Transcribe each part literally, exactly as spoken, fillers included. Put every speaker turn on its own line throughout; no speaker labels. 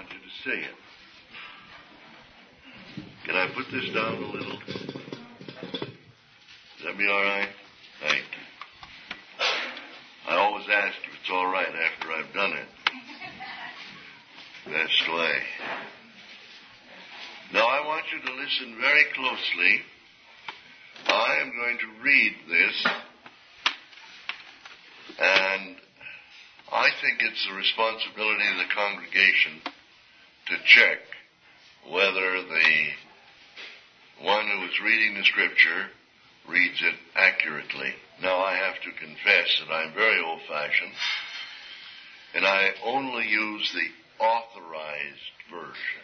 you to say it. Can I put this down a little? Does that be all right? Thank you. I always ask if it's all right after I've done it. That's the way. Now, I want you to listen very closely. I am going to read this, and I think it's the responsibility of the congregation to check whether the one who is reading the Scripture reads it accurately. Now, I have to confess that I'm very old-fashioned, and I only use the authorized version.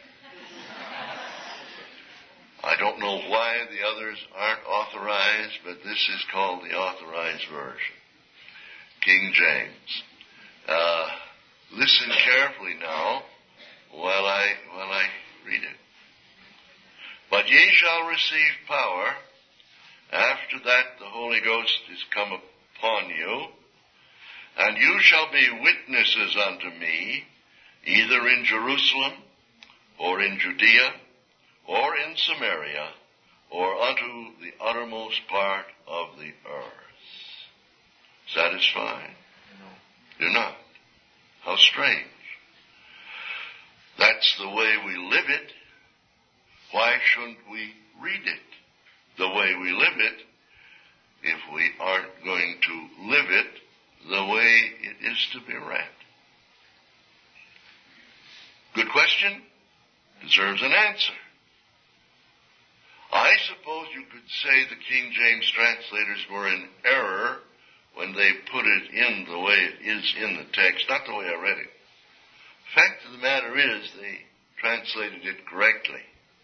I don't know why the others aren't authorized, but this is called the authorized version. King James. Uh, listen carefully now while I, while I read it. But ye shall receive power. After that the Holy Ghost is come upon you, and you shall be witnesses unto me, either in Jerusalem, or in Judea, or in Samaria, or unto the uttermost part of the earth. Satisfied? No. You're not. How strange. That's the way we live it. Why shouldn't we read it the way we live it if we aren't going to live it the way it is to be read? Good question. Deserves an answer. I suppose you could say the King James translators were in error when they put it in the way it is in the text, not the way I read it. The fact of the matter is they translated it correctly.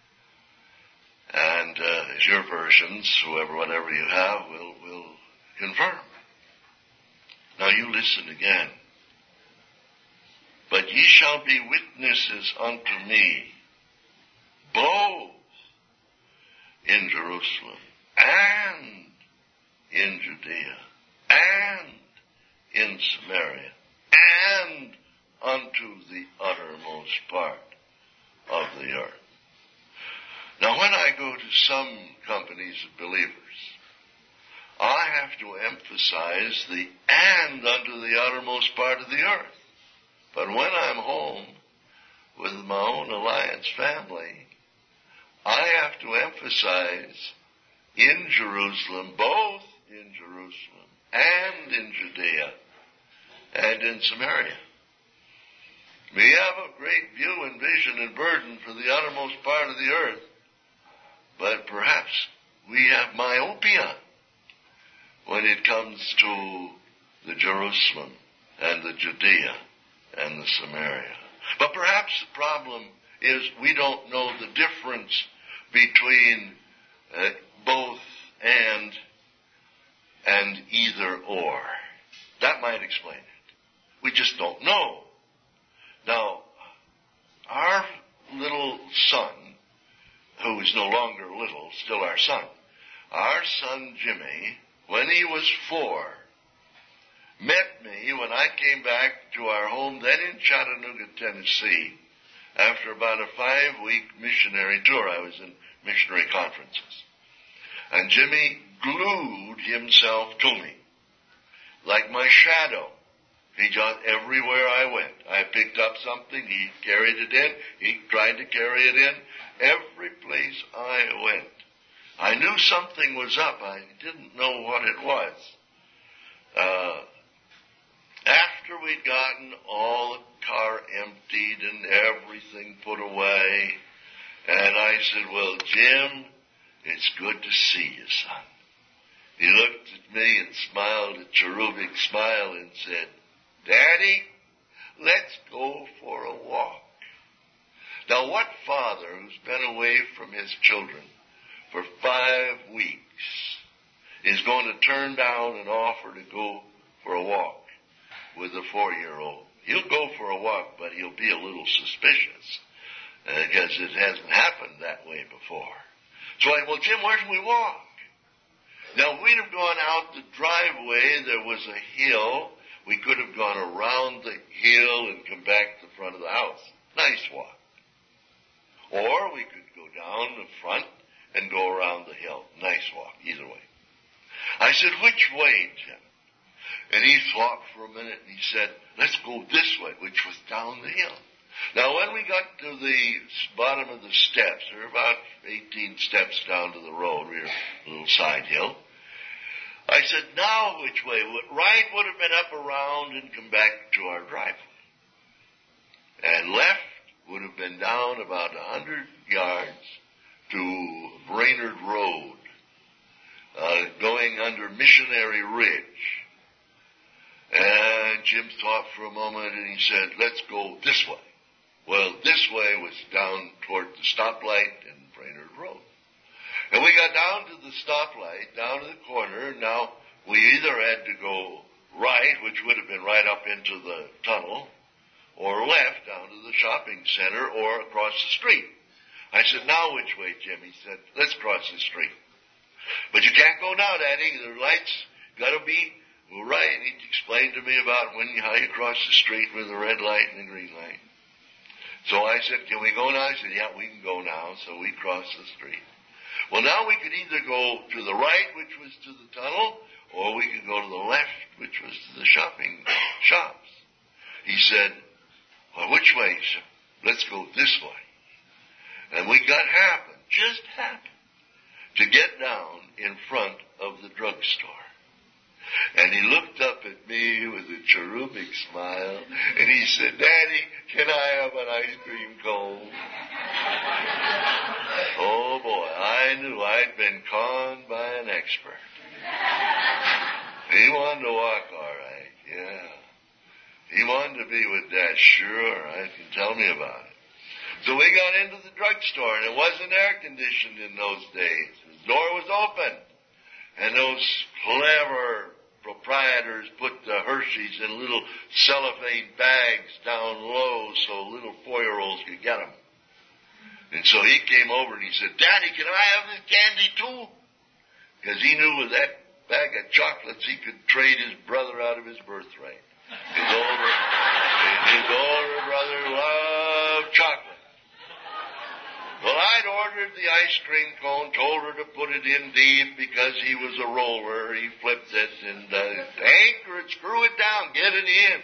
And uh, as your versions, whoever, whatever you have, will, will confirm. Now you listen again. But ye shall be witnesses unto me, both in Jerusalem and in Judea and in Samaria and unto the uttermost part of the earth. Now, when I go to some companies of believers, I have to emphasize the and unto the uttermost part of the earth. But when I'm home with my own Alliance family, I have to emphasize in Jerusalem, both in Jerusalem and in Judea and in Samaria. We have a great view and vision and burden for the uttermost part of the earth, but perhaps we have myopia when it comes to the Jerusalem and the Judea and the Samaria. But perhaps the problem is we don't know the difference between uh, both and and either or. That might explain it. We just don't know. Now, our little son, who is no longer little, still our son, our son Jimmy, when he was four, met me when I came back to our home then in Chattanooga, Tennessee, after about a five-week missionary tour. I was in missionary conferences. And Jimmy glued himself to me, like my shadow. He just, everywhere I went, I picked up something, he carried it in, he tried to carry it in. Every place I went, I knew something was up. I didn't know what it was. Uh, after we'd gotten all the car emptied and everything put away, and I said, well, Jim, it's good to see you, son. He looked at me and smiled a cherubic smile and said, Daddy, let's go for a walk. Now, what father who's been away from his children for five weeks is going to turn down an offer to go for a walk with a four-year-old? He'll go for a walk, but he'll be a little suspicious uh, because it hasn't happened that way before. So I, well, Jim, where should we walk? Now, if we'd have gone out the driveway, there was a hill. We could have gone around the hill and come back to the front of the house. Nice walk. said, which way, Jim? And he thought for a minute, and he said, let's go this way, which was down the hill. Now, when we got to the bottom of the steps, there were about eighteen steps down to the road, we were a little side hill. I said, now which way? Right would have been up around and come back to our driveway. And left would have been down about a hundred yards to Brainerd Road, uh, going under Missionary Ridge. And Jim thought for a moment, and he said, let's go this way. Well, this way was down toward the stoplight in Brainerd Road. And we got down to the stoplight, down to the corner, and now we either had to go right, which would have been right up into the tunnel, or left down to the shopping center, or across the street. I said, now which way, Jim? He said, let's cross the street. But you can't go now, Daddy. The lights got to be right. And he explained to me about when how you cross the street with the red light and the green light. So I said, can we go now? I said, yeah, we can go now. So we crossed the street. Well, now we could either go to the right, which was to the tunnel, or we could go to the left, which was to the shopping shops. He said, well, which way? He said, let's go this way. And we got happened, just happened, to get down in front of the drugstore. And he looked up at me with a cherubic smile, and he said, Daddy, can I have an ice cream cone? Oh, boy, I knew I'd been conned by an expert. He wanted to walk all right, yeah. He wanted to be with Dad, sure, I can tell me about it. So we got into the drugstore, and it wasn't air-conditioned in those days. The door was open, and those clever proprietors put the Hershey's in little cellophane bags down low so little four-year-olds could get them. And so he came over and he said, Daddy, can I have this candy too? Because he knew with that bag of chocolates he could trade his brother out of his birthright. His older, his older brother loved chocolate. Well, I'd ordered the ice cream cone, told her to put it in deep because he was a roller. He flipped it and uh, anchor it, screw it down, get it in.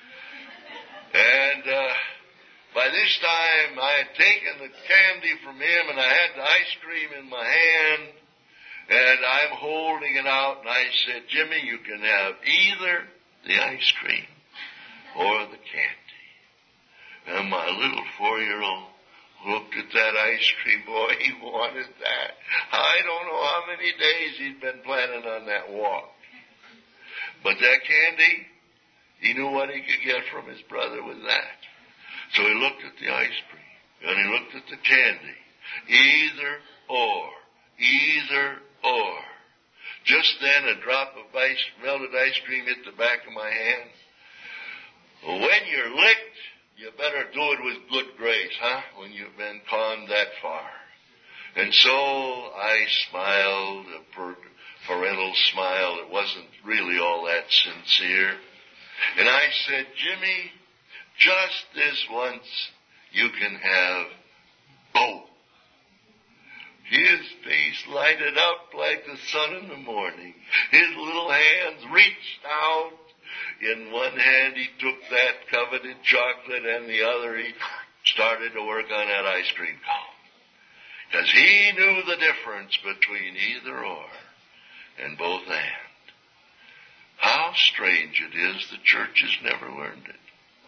And uh, by this time, I had taken the candy from him and I had the ice cream in my hand. And I'm holding it out and I said, Jimmy, you can have either the ice cream or the candy. And my little four-year-old looked at that ice cream, boy, he wanted that. I don't know how many days he'd been planning on that walk. But that candy, he knew what he could get from his brother with that. So he looked at the ice cream, and he looked at the candy. Either or, either or. Just then, a drop of ice, melted ice cream hit the back of my hand. Well, when you're licked, you better do it with good grace, huh? When you've been conned that far. And so I smiled, a parental smile. It wasn't really all that sincere. And I said, Jimmy, just this once, you can have both. His face lighted up like the sun in the morning. His little hands reached out. In one hand, he took that coveted chocolate, and the other, he started to work on that ice cream cone. Because he knew the difference between either or and both and. How strange it is the church has never learned it.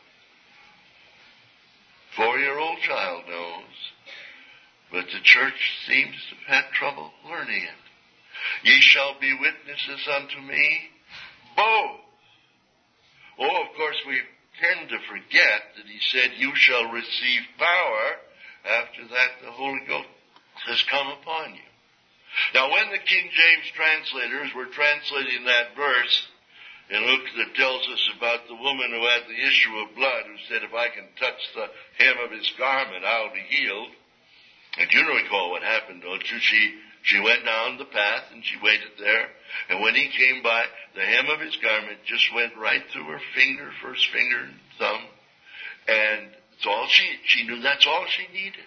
Four-year-old child knows, but the church seems to have had trouble learning it. Ye shall be witnesses unto me, both. Oh, of course, we tend to forget that he said, you shall receive power. After that, the Holy Ghost has come upon you. Now, when the King James translators were translating that verse, and look, that tells us about the woman who had the issue of blood, who said, if I can touch the hem of his garment, I'll be healed. And you recall what happened, don't you? She, she went down the path, and she waited there. And when he came by, the hem of his garment just went right through her finger, first finger and thumb. And it's all she, she knew that's all she needed.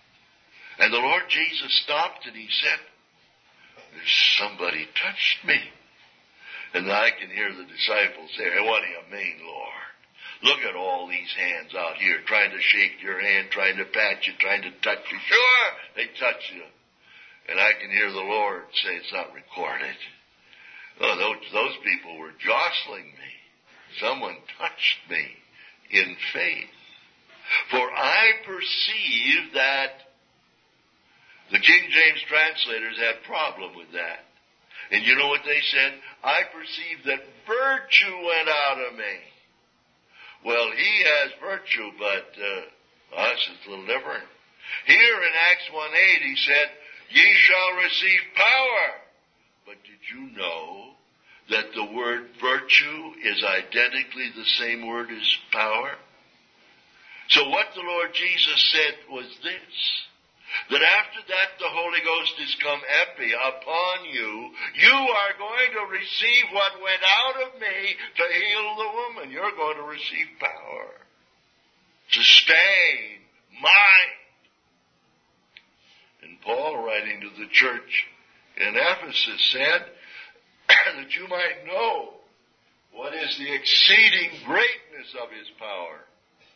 And the Lord Jesus stopped and he said, somebody touched me. And I can hear the disciples say, hey, what do you mean, Lord? Look at all these hands out here trying to shake your hand, trying to pat you, trying to touch you. Sure, they touch you. And I can hear the Lord say, it's not recorded. Oh, those, those people were jostling me. Someone touched me in faith. For I perceive that the King James translators had problem with that. And you know what they said? I perceive that virtue went out of me. Well, he has virtue, but uh, us is a little different. Here in Acts one eight, he said, ye shall receive power. But did you know that the word virtue is identically the same word as power? So what the Lord Jesus said was this, that after that the Holy Ghost is come epi upon you, you are going to receive what went out of me to heal the woman. You're going to receive power, sustain, mind. And Paul, writing to the church in Ephesus, said that you might know what is the exceeding greatness of his power.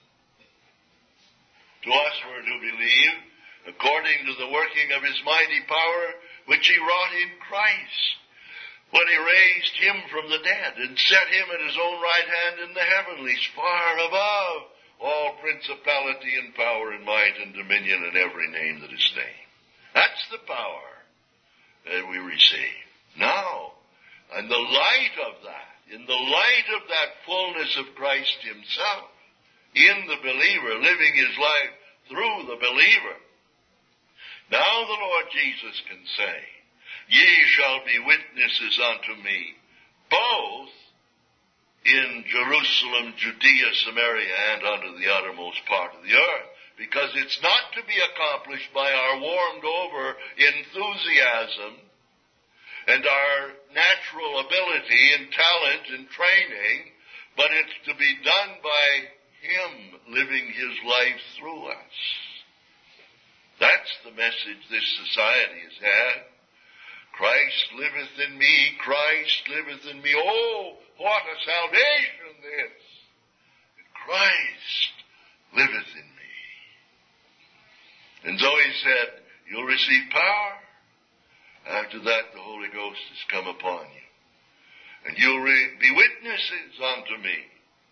To us who are to believe, according to the working of his mighty power, which he wrought in Christ, when he raised him from the dead and set him at his own right hand in the heavenlies, far above all principality and power and might and dominion and every name that is named. That's the power that we receive. Now, in the light of that, in the light of that fullness of Christ himself, in the believer, living his life through the believer, now the Lord Jesus can say, ye shall be witnesses unto me, both in Jerusalem, Judea, Samaria, and unto the uttermost part of the earth. Because it's not to be accomplished by our warmed over enthusiasm and our natural ability and talent and training, but it's to be done by him living his life through us. That's the message this society has had. Christ liveth in me, Christ liveth in me. Oh, what a salvation this! Christ liveth in me. And so he said, you'll receive power. After that, the Holy Ghost has come upon you. And you'll re- be witnesses unto me.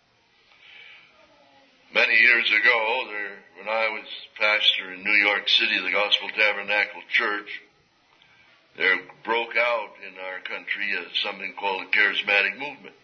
Many years ago, there, when I was pastor in New York City, the Gospel Tabernacle Church, there broke out in our country uh, something called the Charismatic Movement.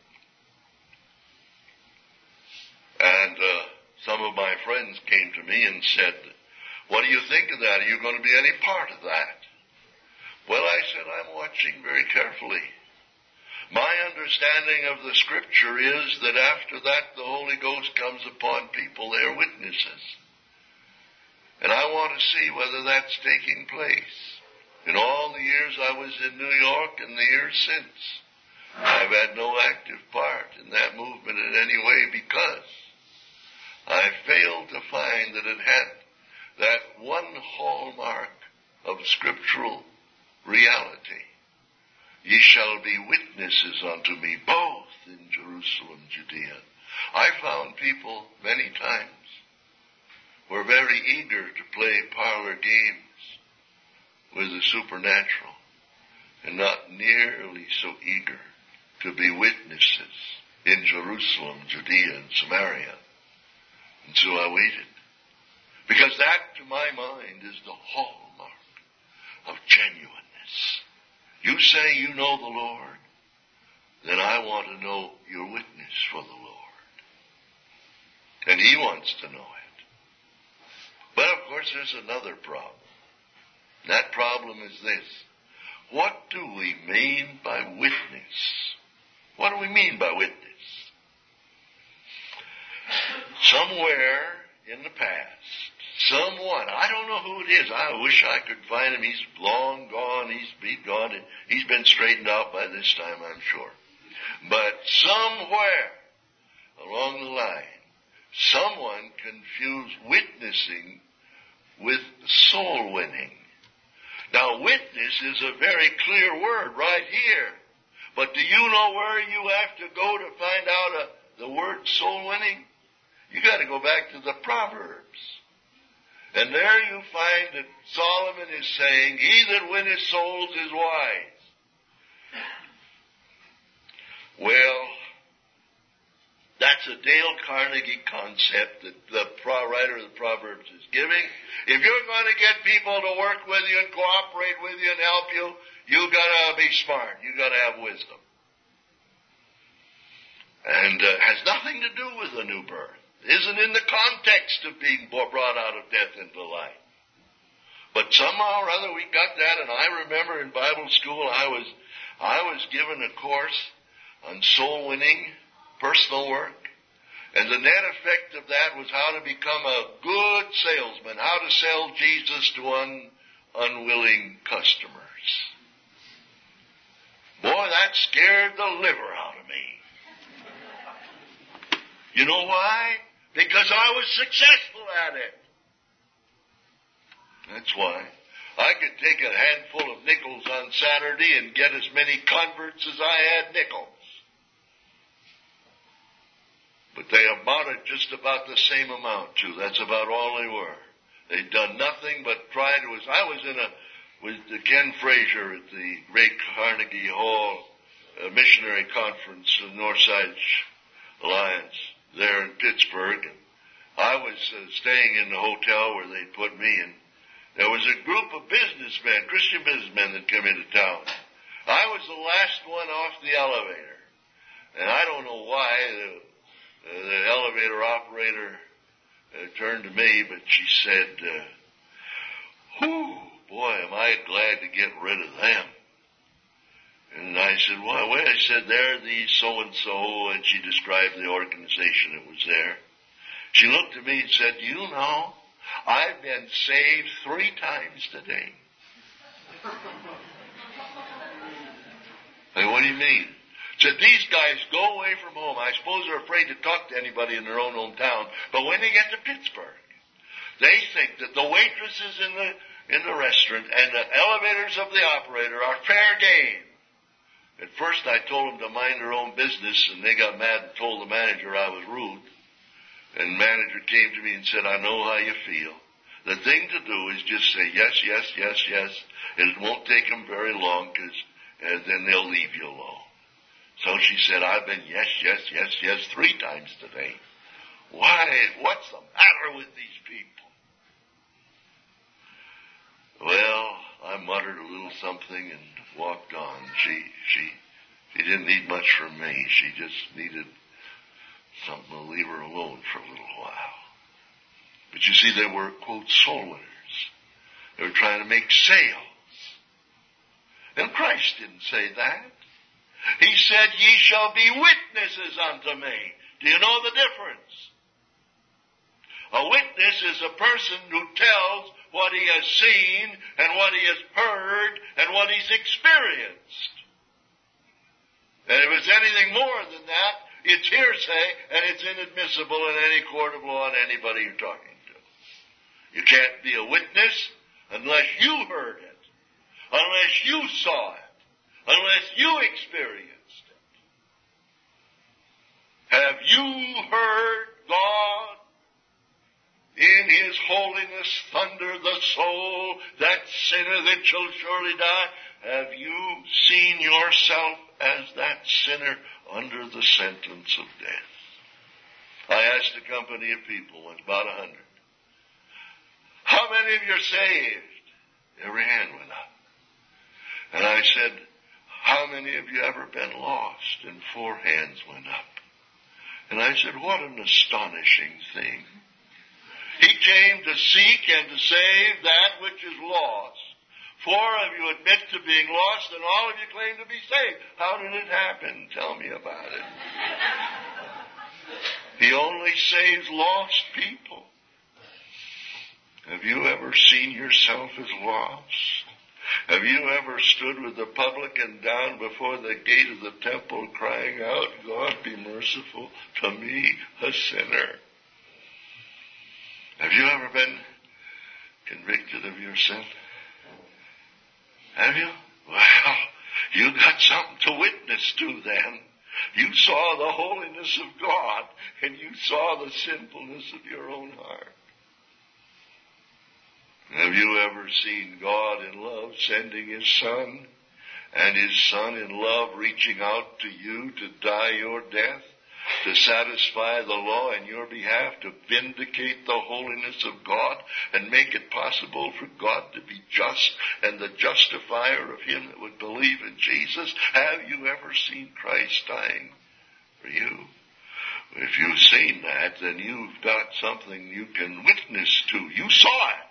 And uh, some of my friends came to me and said, what do you think of that? Are you going to be any part of that? Well, I said, I'm watching very carefully. My understanding of the Scripture is that after that the Holy Ghost comes upon people, they are witnesses. And I want to see whether that's taking place. In all the years I was in New York and the years since, I've had no active part in that movement in any way because I failed to find that it had that one hallmark of scriptural reality. Ye shall be witnesses unto me both in Jerusalem, Judea. I found people many times were very eager to play parlor games with the supernatural and not nearly so eager to be witnesses in Jerusalem, Judea, and Samaria. And so I waited. Because that, to my mind, is the hallmark of genuineness. You say you know the Lord, then I want to know your witness for the Lord. And he wants to know it. But of course there's another problem. That problem is this. What do we mean by witness? What do we mean by witness? Somewhere in the past, someone, I don't know who it is. I wish I could find him. He's long gone. He's, he's gone. He's been straightened out by this time, I'm sure. But somewhere along the line, someone confused witnessing with soul winning. Now, witness is a very clear word right here. But do you know where you have to go to find out uh, the word soul winning? You got to go back to the Proverbs. And there you find that Solomon is saying, he that winneth souls is wise. Well, that's a Dale Carnegie concept that the writer of the Proverbs is giving. If you're going to get people to work with you and cooperate with you and help you, you got to be smart. You got to have wisdom. And uh, has nothing to do with the new birth. Isn't in the context of being brought out of death into life. But somehow or other we got that, and I remember in Bible school I was I was given a course on soul winning, personal work, and the net effect of that was how to become a good salesman, how to sell Jesus to un, unwilling customers. Boy, that scared the liver out of me. You know why? Because I was successful at it. That's why. I could take a handful of nickels on Saturday and get as many converts as I had nickels. But they amounted just about the same amount, too. That's about all they were. They'd done nothing but try to... I was in a... with Ken Fraser at the great Carnegie Hall uh, missionary conference of Northside Alliance there in Pittsburgh. And I was uh, staying in the hotel where they put me in. There was a group of businessmen, Christian businessmen that came into town. I was the last one off the elevator. And I don't know why... The, Uh, the elevator operator uh, turned to me, but she said, uh, whew, boy, am I glad to get rid of them. And I said, why? Well, I said, they're the so-and-so, and she described the organization that was there. She looked at me and said, you know, I've been saved three times today. I said, what do you mean? Said, these guys go away from home. I suppose they're afraid to talk to anybody in their own hometown. But when they get to Pittsburgh, they think that the waitresses in the in the restaurant and the elevators of the operator are fair game. At first I told them to mind their own business, and they got mad and told the manager I was rude. And the manager came to me and said, I know how you feel. The thing to do is just say yes, yes, yes, yes. And it won't take them very long, because uh, then they'll leave you alone. So she said, I've been yes, yes, yes, yes three times today. Why? What's the matter with these people? Well, I muttered a little something and walked on. She, she, she didn't need much from me. She just needed something to leave her alone for a little while. But you see, they were, quote, soul winners. They were trying to make sales. And Christ didn't say that. He said, ye shall be witnesses unto me. Do you know the difference? A witness is a person who tells what he has seen and what he has heard and what he's experienced. And if it's anything more than that, it's hearsay and it's inadmissible in any court of law on anybody you're talking to. You can't be a witness unless you heard it, unless you saw it, unless you experienced it. Have you heard God in his holiness thunder the soul, that sinner that shall surely die? Have you seen yourself as that sinner under the sentence of death? I asked a company of people, it was about a hundred, how many of you are saved? Every hand went up. And I said, how many of you ever been lost? And four hands went up. And I said, what an astonishing thing. He came to seek and to save that which is lost. Four of you admit to being lost, and all of you claim to be saved. How did it happen? Tell me about it. He only saves lost people. Have you ever seen yourself as lost? Have you ever stood with the publican down before the gate of the temple crying out, God be merciful to me, a sinner? Have you ever been convicted of your sin? Have you? Well, You got something to witness to then. You saw the holiness of God, and you saw the sinfulness of your own heart. Have you ever seen God in love sending His Son, and His Son in love reaching out to you to die your death, to satisfy the law in your behalf, to vindicate the holiness of God, and make it possible for God to be just and the justifier of him that would believe in Jesus? Have you ever seen Christ dying for you? If you've seen that, then you've got something you can witness to. You saw it.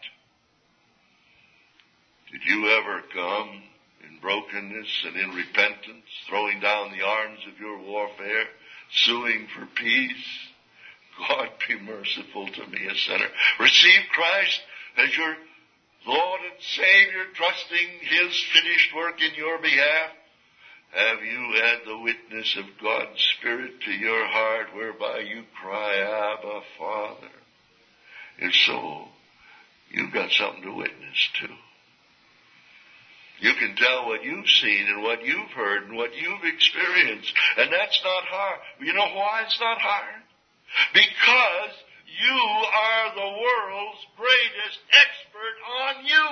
Did you ever come in brokenness and in repentance, throwing down the arms of your warfare, suing for peace? God, be merciful to me, a sinner. Receive Christ as your Lord and Savior, trusting His finished work in your behalf. Have you had the witness of God's Spirit to your heart, whereby you cry, Abba, Father? If so, you've got something to witness to. You can tell what you've seen and what you've heard and what you've experienced. And that's not hard. You know why it's not hard? Because you are the world's greatest expert on you.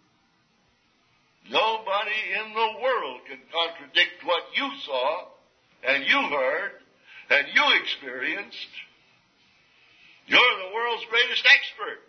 Nobody in the world can contradict what you saw and you heard and you experienced. You're the world's greatest expert.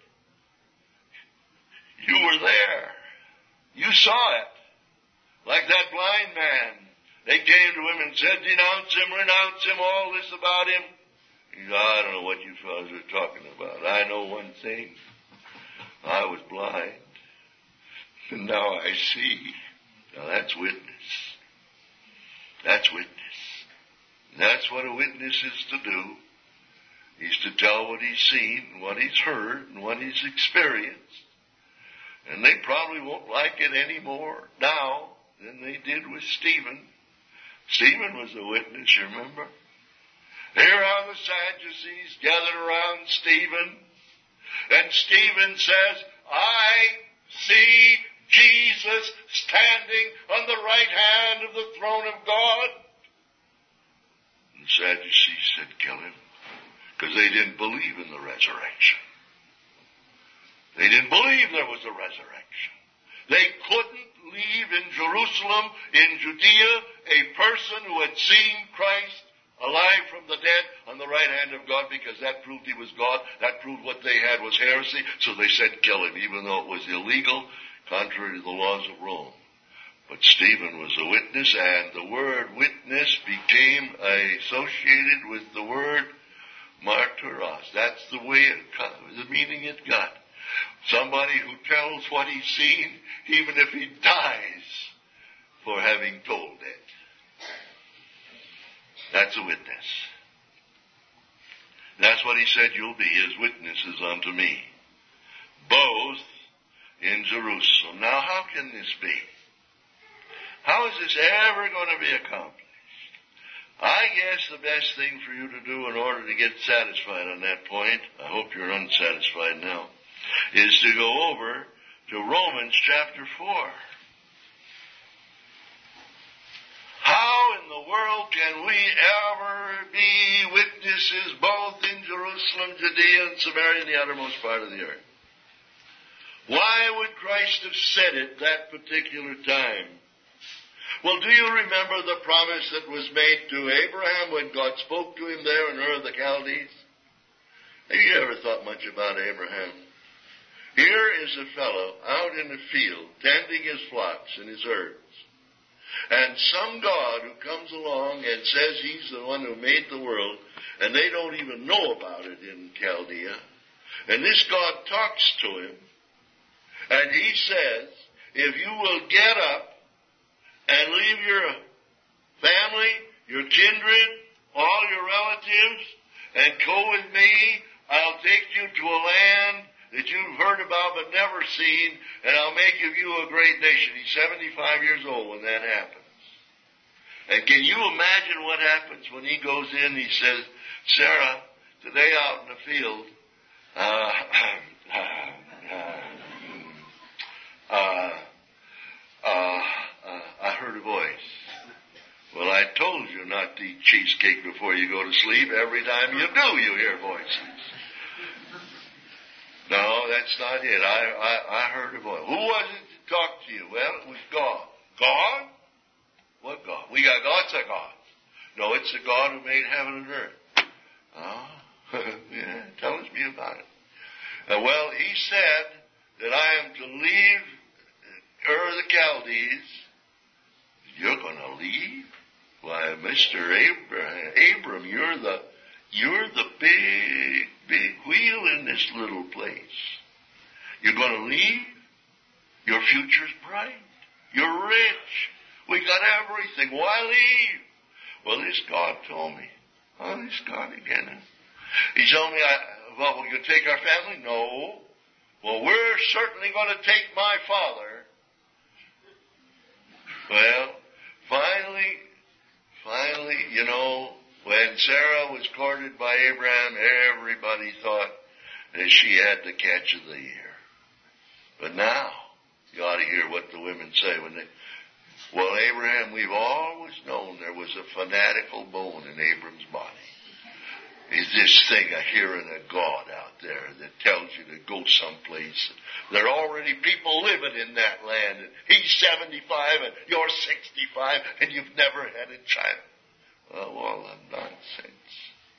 You were there. You saw it. Like that blind man. They came to him and said, denounce him, renounce him, all this about him. He said, I don't know what you fellows are talking about. I know one thing. I was blind. And now I see. Now that's witness. That's witness. That's what a witness is to do. He's to tell what he's seen, and what he's heard, and what he's experienced. And they probably won't like it any more now than they did with Stephen. Stephen was a witness, you remember? Here are the Sadducees gathered around Stephen. And Stephen says, I see Jesus standing on the right hand of the throne of God. And the Sadducees said, kill him. Because they didn't believe in the resurrection. They didn't believe there was a resurrection. They couldn't leave in Jerusalem, in Judea, a person who had seen Christ alive from the dead on the right hand of God, because that proved he was God. That proved what they had was heresy. So they said kill him, even though it was illegal, contrary to the laws of Rome. But Stephen was a witness, and the word witness became associated with the word martyros. That's the way it got, the meaning it got. Somebody who tells what he's seen, even if he dies for having told it. That's a witness. That's what he said, you'll be his witnesses unto me, both in Jerusalem. Now, how can this be? How is this ever going to be accomplished? I guess the best thing for you to do in order to get satisfied on that point, I hope you're unsatisfied now, is to go over to Romans chapter four. How in the world can we ever be witnesses both in Jerusalem, Judea, and Samaria, and the uttermost part of the earth? Why would Christ have said it that particular time? Well, do you remember the promise that was made to Abraham when God spoke to him there in Ur of the Chaldees? Have you ever thought much about Abraham? Here is a fellow out in the field tending his flocks and his herds. And some God who comes along and says he's the one who made the world, and they don't even know about it in Chaldea. And this God talks to him, and he says, if you will get up and leave your family, your kindred, all your relatives, and go with me, I'll take you to a land that you've heard about but never seen, and I'll make of you a great nation. He's seventy-five years old when that happens. And can you imagine what happens when he goes in? He says, Sarah, today out in the field, uh, uh, uh, uh, I heard a voice. I told you not to eat cheesecake before you go to sleep. Every time you do, you hear voices. No, that's not it. I, I, I heard a voice. Who was it that talked to you? Well, it was God. God? What God? We got God's a God. No, it's the God who made heaven and earth. Oh, yeah, tell us me about it. Uh, well, he said that I am to leave Ur the Chaldees. You're going to leave? Why, Mister Abraham, Abram, you're the you're the big, big wheel in this little place. You're going to leave? Your future's bright. You're rich. We got everything. Why leave? Well, this God told me. Oh, this God again. He told me, I, well, will you take our family? No. Well, we're certainly going to take my father. Well, finally, finally, you know, when Sarah was courted by Abraham, everybody thought that she had the catch of the year. But now, you ought to hear what the women say when they, well, Abraham, we've always known there was a fanatical bone in Abram's body. Is this thing of hearing a God out there that tells you to go someplace? There are already people living in that land, and he's seventy-five and you're sixty-five and you've never had a child. Well, all that nonsense.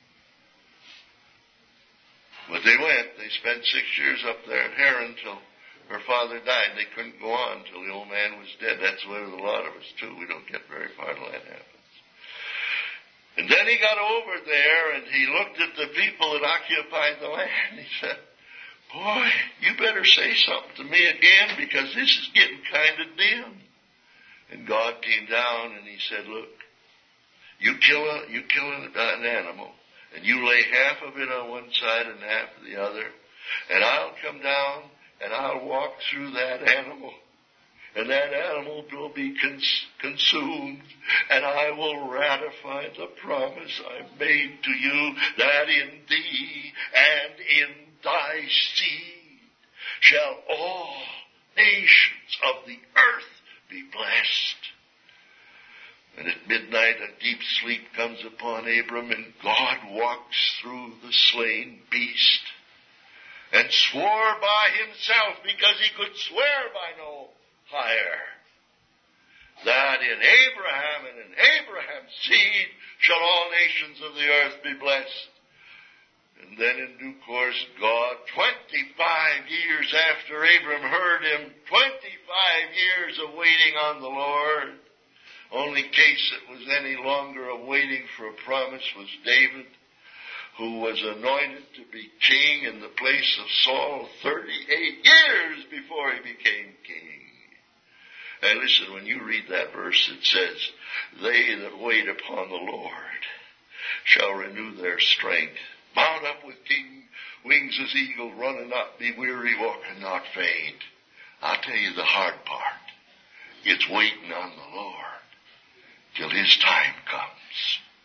But they went. They spent six years up there at Haran till her father died. They couldn't go on till the old man was dead. That's the way with a lot of us, too. We don't get very far till that happens. And then he got over there and he looked at the people that occupied the land. He said, boy, you better say something to me again because this is getting kind of dim. And God came down and he said, look, you kill a, you kill an, an animal and you lay half of it on one side and half of the other. And I'll come down and I'll walk through that animal. And that animal will be cons- consumed, and I will ratify the promise I made to you that in thee and in thy seed shall all nations of the earth be blessed. And at midnight a deep sleep comes upon Abram, and God walks through the slain beast and swore by himself, because he could swear by no higher, that in Abraham and in Abraham's seed shall all nations of the earth be blessed. And then in due course, God, twenty-five years after Abram heard him, twenty-five years of waiting on the Lord, only case that was any longer of waiting for a promise was David, who was anointed to be king in the place of Saul thirty-eight years before he became king. Hey, listen, when you read that verse, it says, they that wait upon the Lord shall renew their strength. Mount up with king wings as eagle, run and not be weary, walk and not faint. I'll tell you the hard part. It's waiting on the Lord till his time comes.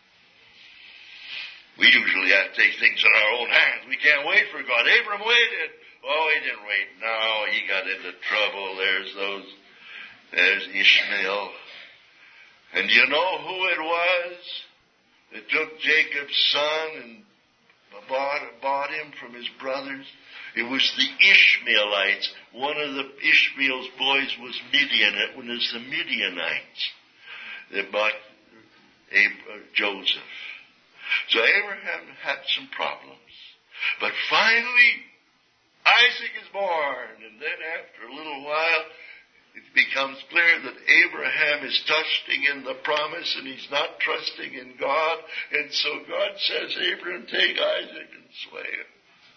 We usually have to take things in our own hands. We can't wait for God. Abram waited. Oh, he didn't wait. No, he got into trouble. There's those... There's Ishmael. And you know who it was that took Jacob's son and bought, bought him from his brothers? It was the Ishmaelites. One of the Ishmael's boys was Midian. It was the Midianites that bought Ab- Joseph. So Abraham had some problems. But finally, Isaac is born. And then after a little while, it becomes clear that Abraham is trusting in the promise and he's not trusting in God. And so God says, Abraham, take Isaac and slay him.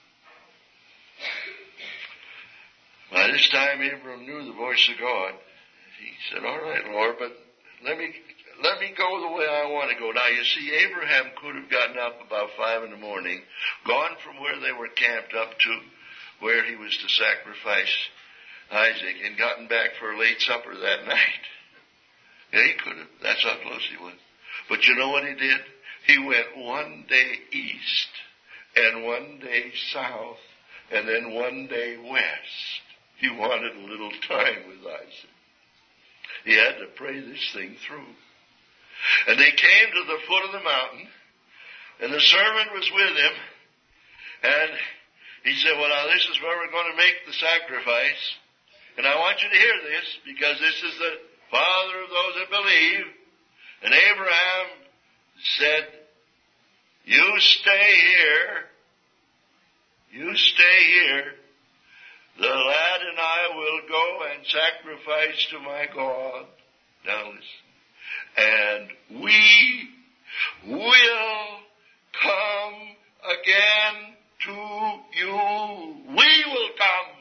By this time, Abraham knew the voice of God. He said, all right, Lord, but let me let me go the way I want to go. Now, you see, Abraham could have gotten up about five in the morning, gone from where they were camped up to where he was to sacrifice Isaac, and gotten back for a late supper that night. Yeah, he could have. That's how close he was. But you know what he did? He went one day east, and one day south, and then one day west. He wanted a little time with Isaac. He had to pray this thing through. And they came to the foot of the mountain, and the servant was with him, and he said, well, now this is where we're going to make the sacrifice. And I want you to hear this, because this is the father of those that believe. And Abraham said, you stay here. You stay here. The lad and I will go and sacrifice to my God. Now listen. And we will come again to you. We will come.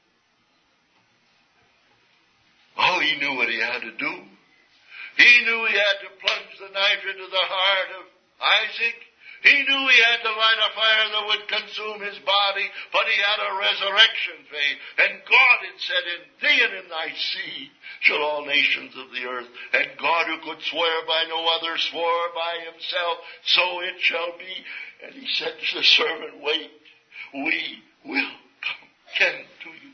Oh, he knew what he had to do. He knew he had to plunge the knife into the heart of Isaac. He knew he had to light a fire that would consume his body, but he had a resurrection faith. And God had said, in thee and in thy seed shall all nations of the earth. And God, who could swear by no other, swore by himself, so it shall be. And he said to the servant, wait, we will come again to you.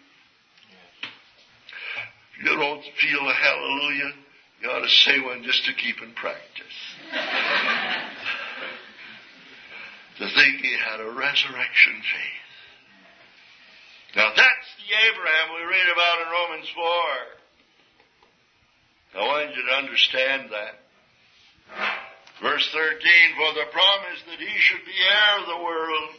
If you don't feel a hallelujah, you ought to say one just to keep in practice. To think he had a resurrection faith. Now that's the Abraham we read about in Romans four. I want you to understand that. Verse thirteen, for the promise that he should be heir of the world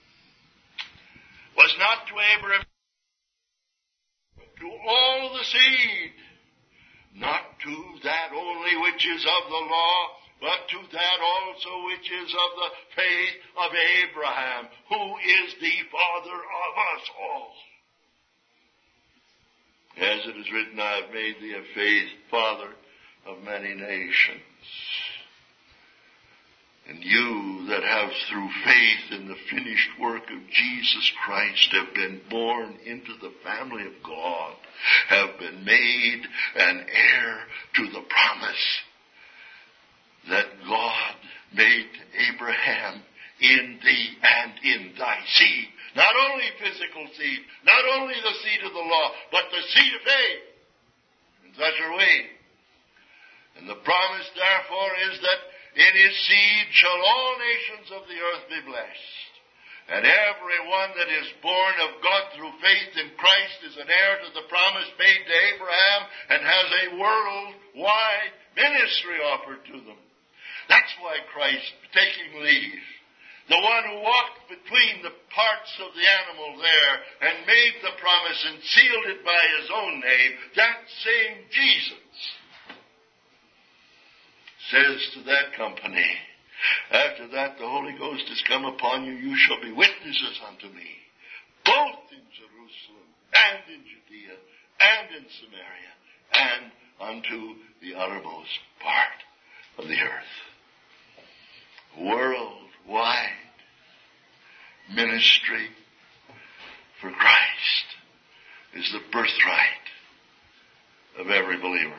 was not to Abraham, but to all the seed, not to that only which is of the law, but to that also which is of the faith of Abraham, who is the father of us all. As it is written, I have made thee a faith, father of many nations. And you that have through faith in the finished work of Jesus Christ have been born into the family of God, have been made an heir to the promise that God made to Abraham, in thee and in thy seed. Not only physical seed, not only the seed of the law, but the seed of faith in such a way. And the promise, therefore, is that in his seed shall all nations of the earth be blessed. And every one that is born of God through faith in Christ is an heir to the promise made to Abraham and has a worldwide ministry offered to them. That's why Christ, taking leave, the one who walked between the parts of the animal there and made the promise and sealed it by his own name, that same Jesus says to that company, after that the Holy Ghost has come upon you, you shall be witnesses unto me, both in Jerusalem and in Judea and in Samaria and unto the uttermost part of the earth. Worldwide ministry for Christ is the birthright of every believer.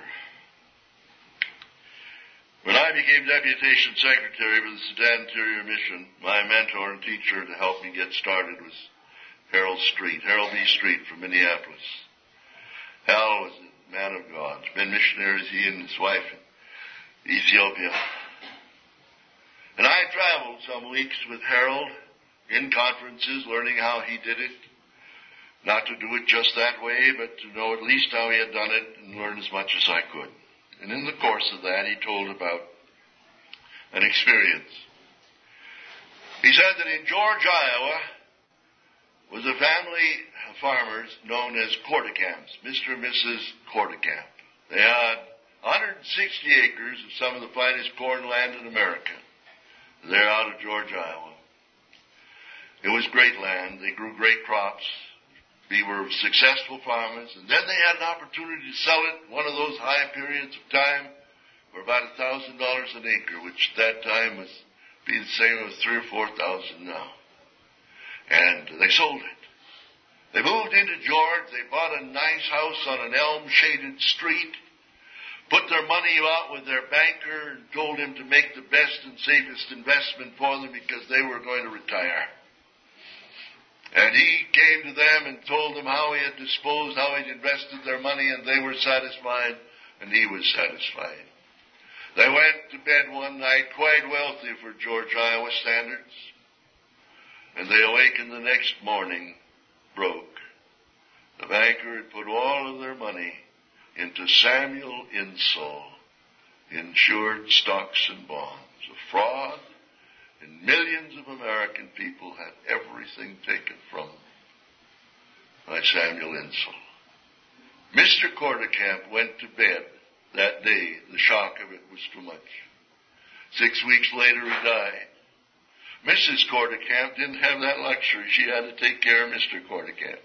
When I became Deputation Secretary for the Sudan Interior Mission, my mentor and teacher to help me get started was Harold Street, Harold B. Street from Minneapolis. Hal was a man of God. He's been missionaries, he and his wife in Ethiopia. And I traveled some weeks with Harold in conferences, learning how he did it. Not to do it just that way, but to know at least how he had done it and learn as much as I could. And in the course of that, he told about an experience. He said that in George, Iowa, was a family of farmers known as Quarticamps, Mister and Missus Quarticamp. They had one hundred sixty acres of some of the finest corn land in America. They're out of George, Iowa. It was great land. They grew great crops. They were successful farmers. And then they had an opportunity to sell it one of those high periods of time for about one thousand dollars an acre, which at that time was be the same as three or four thousand now. And they sold it. They moved into George. They bought a nice house on an elm-shaded street, put their money out with their banker, and told him to make the best and safest investment for them because they were going to retire. And he came to them and told them how he had disposed, how he had invested their money, and they were satisfied, and he was satisfied. They went to bed one night quite wealthy for George, Iowa standards, and they awakened the next morning broke. The banker had put all of their money into Samuel Insull, insured stocks and bonds, a fraud, and millions of American people had everything taken from them by Samuel Insull. Mister Cordecamp went to bed that day. The shock of it was too much. Six weeks later, he died. Missus Cordecamp didn't have that luxury. She had to take care of Mister Cordecamp.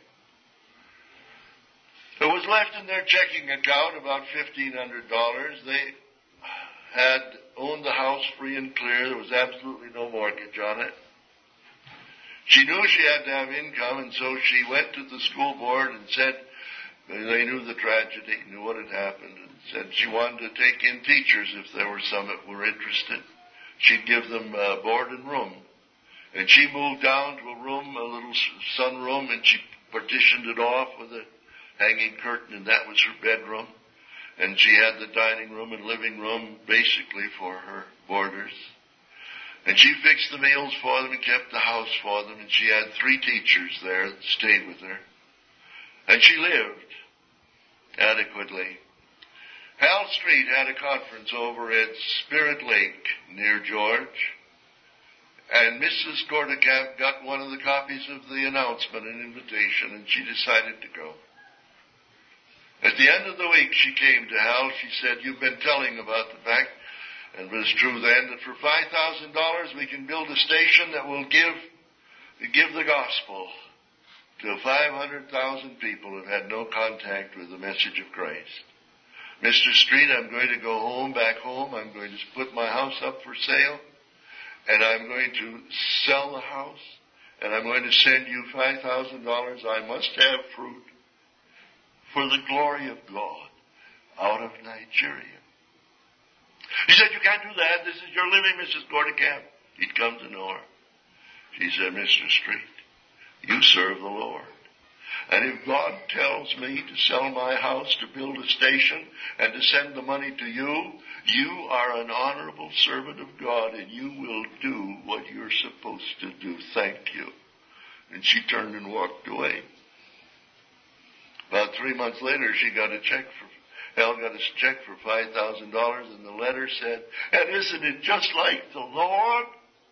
There was left in their checking account about fifteen hundred dollars. They had owned the house free and clear. There was absolutely no mortgage on it. She knew she had to have income, and so she went to the school board and said, they knew the tragedy, knew what had happened, and said she wanted to take in teachers if there were some that were interested. She'd give them uh, board and room. And she moved down to a room, a little sunroom, and she partitioned it off with a hanging curtain, and that was her bedroom. And she had the dining room and living room basically for her boarders. And she fixed the meals for them and kept the house for them, and she had three teachers there that stayed with her. And she lived adequately. Hal Street had a conference over at Spirit Lake near George, and Missus Cordecamp got one of the copies of the announcement and invitation, and she decided to go. At the end of the week, she came to Hal. She said, you've been telling about the fact, and it was true then, that for five thousand dollars we can build a station that will give, give the gospel to five hundred thousand people who have had no contact with the message of Christ. Mister Street, I'm going to go home, back home. I'm going to put my house up for sale, and I'm going to sell the house, and I'm going to send you five thousand dollars. I must have fruit for the glory of God out of Nigeria. He said, you can't do that. This is your living, Missus Cordecamp. He'd come to know her. She said, Mister Street, you serve the Lord. And if God tells me to sell my house to build a station and to send the money to you, you are an honorable servant of God, and you will do what you're supposed to do. Thank you. And she turned and walked away. About three months later, she got a check for, Hal got a check for five thousand dollars, and the letter said, and isn't it just like the Lord?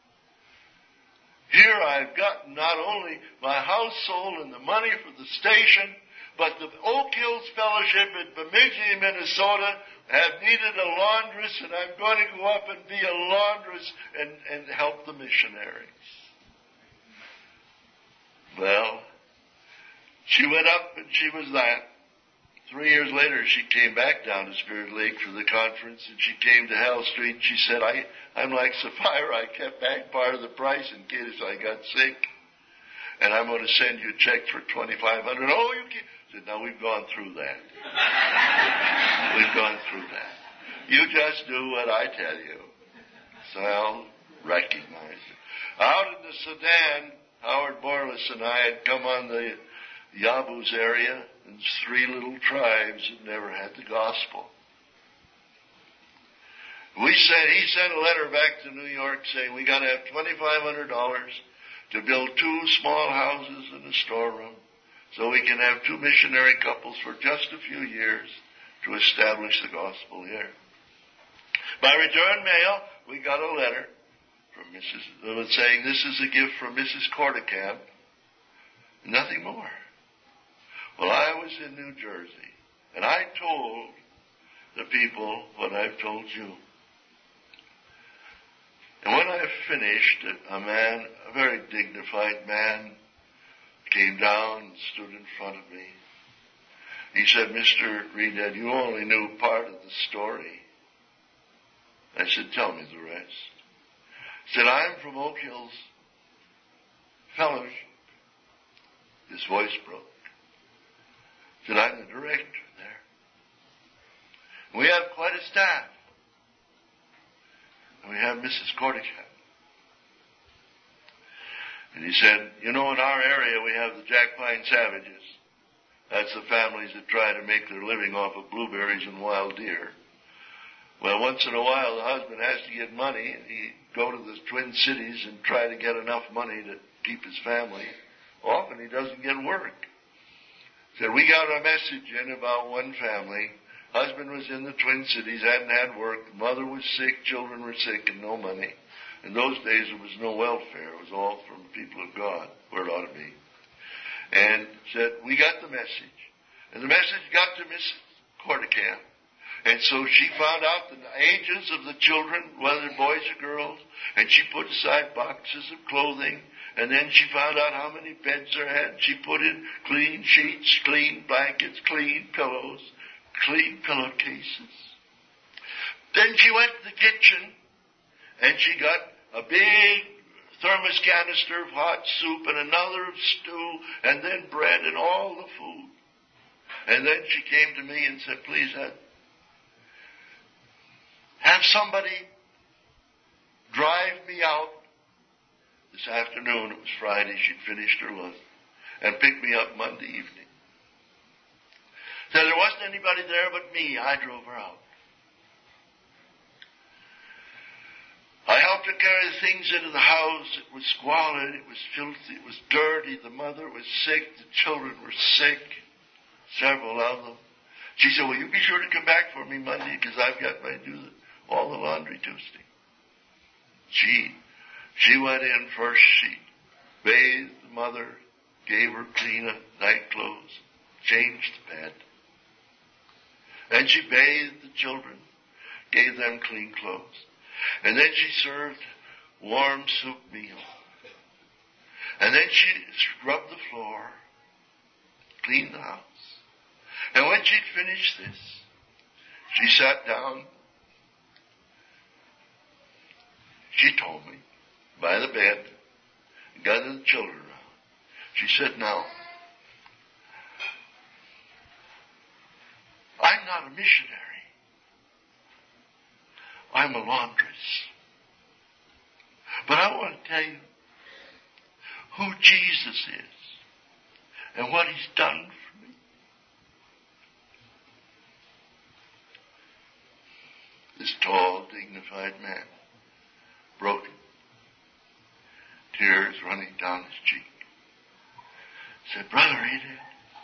Here I've got not only my house sold and the money for the station, but the Oak Hills Fellowship in Bemidji, Minnesota, have needed a laundress, and I'm going to go up and be a laundress and, and help the missionaries. Well, she went up and she was that. Three years later, she came back down to Spirit Lake for the conference, and she came to Hal Street, and she said, I, I'm like Sapphira. I kept back part of the price in case I got sick, and I'm going to send you a check for twenty-five hundred dollars. Oh, you can't. I said, no, we've gone through that. We've gone through that. You just do what I tell you. So Hal recognized it. Out in the Sudan, Howard Borlace and I had come on the Yabus area, and three little tribes had never had the gospel. We sent, he sent a letter back to New York saying we got to have twenty-five hundred dollars to build two small houses and a storeroom so we can have two missionary couples for just a few years to establish the gospel here. By return mail, we got a letter from Missus saying this is a gift from Missus Cordecamp. Nothing more. Well, I was in New Jersey, and I told the people what I've told you. And when I finished, a man, a very dignified man, came down and stood in front of me. He said, Mister Reedhead, you only knew part of the story. I said, tell me the rest. He said, I'm from Oak Hills Fellowship. His voice broke. He said, I'm the director there. We have quite a staff. And we have Missus Cordecamp. And he said, you know, in our area we have the Jack Pine Savages. That's the families that try to make their living off of blueberries and wild deer. Well, once in a while, the husband has to get money, and he'd go to the Twin Cities and try to get enough money to keep his family. Often he doesn't get work. Said, we got a message in about one family. Husband was in the Twin Cities, hadn't had work. Mother was sick, children were sick, and no money. In those days, there was no welfare. It was all from the people of God, where it ought to be. And said, we got the message. And the message got to Miss Corticamp. And so she found out the ages of the children, whether boys or girls, and she put aside boxes of clothing, and then she found out how many beds there had. She put in clean sheets, clean blankets, clean pillows, clean pillowcases. Then she went to the kitchen, and she got a big thermos canister of hot soup and another of stew, and then bread and all the food. And then she came to me and said, please, Ed, have somebody drive me out this afternoon. It was Friday. She'd finished her lunch. And pick me up Monday evening. So there wasn't anybody there but me. I drove her out. I helped her carry the things into the house. It was squalid. It was filthy. It was dirty. The mother was sick. The children were sick. Several of them. She said, well, you be sure to come back for me Monday because I've got my do the all the laundry Tuesday. She, she went in first. She bathed the mother, gave her clean night clothes, changed the bed. And she bathed the children, gave them clean clothes. And then she served warm soup meal. And then she scrubbed the floor, cleaned the house. And when she'd finished this, she sat down. She told me, by the bed, gathered the children around. She said, now, I'm not a missionary. I'm a laundress. But I want to tell you who Jesus is and what he's done for me. This tall, dignified man, broken, tears running down his cheek, said, Brother Adrian,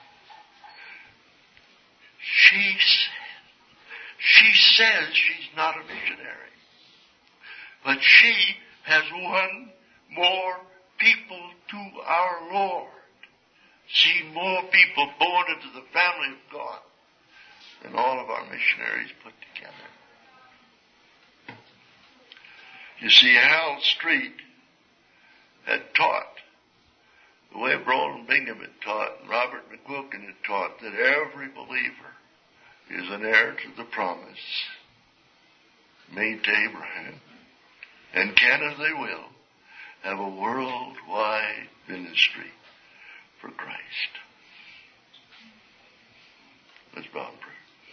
she said, she says she's not a missionary, but she has won more people to our Lord, seen more people born into the family of God than all of our missionaries put together. You see, Hal Street had taught, the way Roland Bingham had taught, and Robert McQuilkin had taught, that every believer is an heir to the promise made to Abraham, and can, if they will, have a worldwide ministry for Christ. Let's bow in prayer.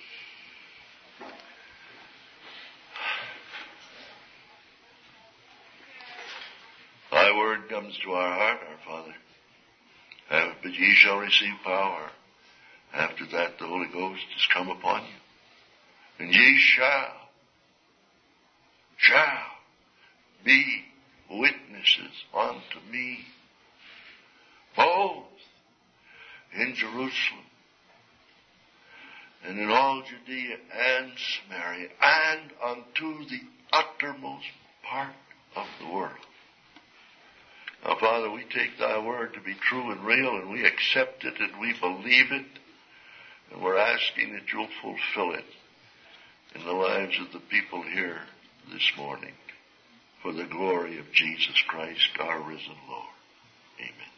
Thy word comes to our heart, our Father. Uh, but ye shall receive power. After that, the Holy Ghost is come upon you. And ye shall, shall be witnesses unto me, both in Jerusalem and in all Judea and Samaria and unto the uttermost part of the world. Now, Father, we take thy word to be true and real, and we accept it and we believe it, and we're asking that you'll fulfill it in the lives of the people here this morning for the glory of Jesus Christ, our risen Lord. Amen.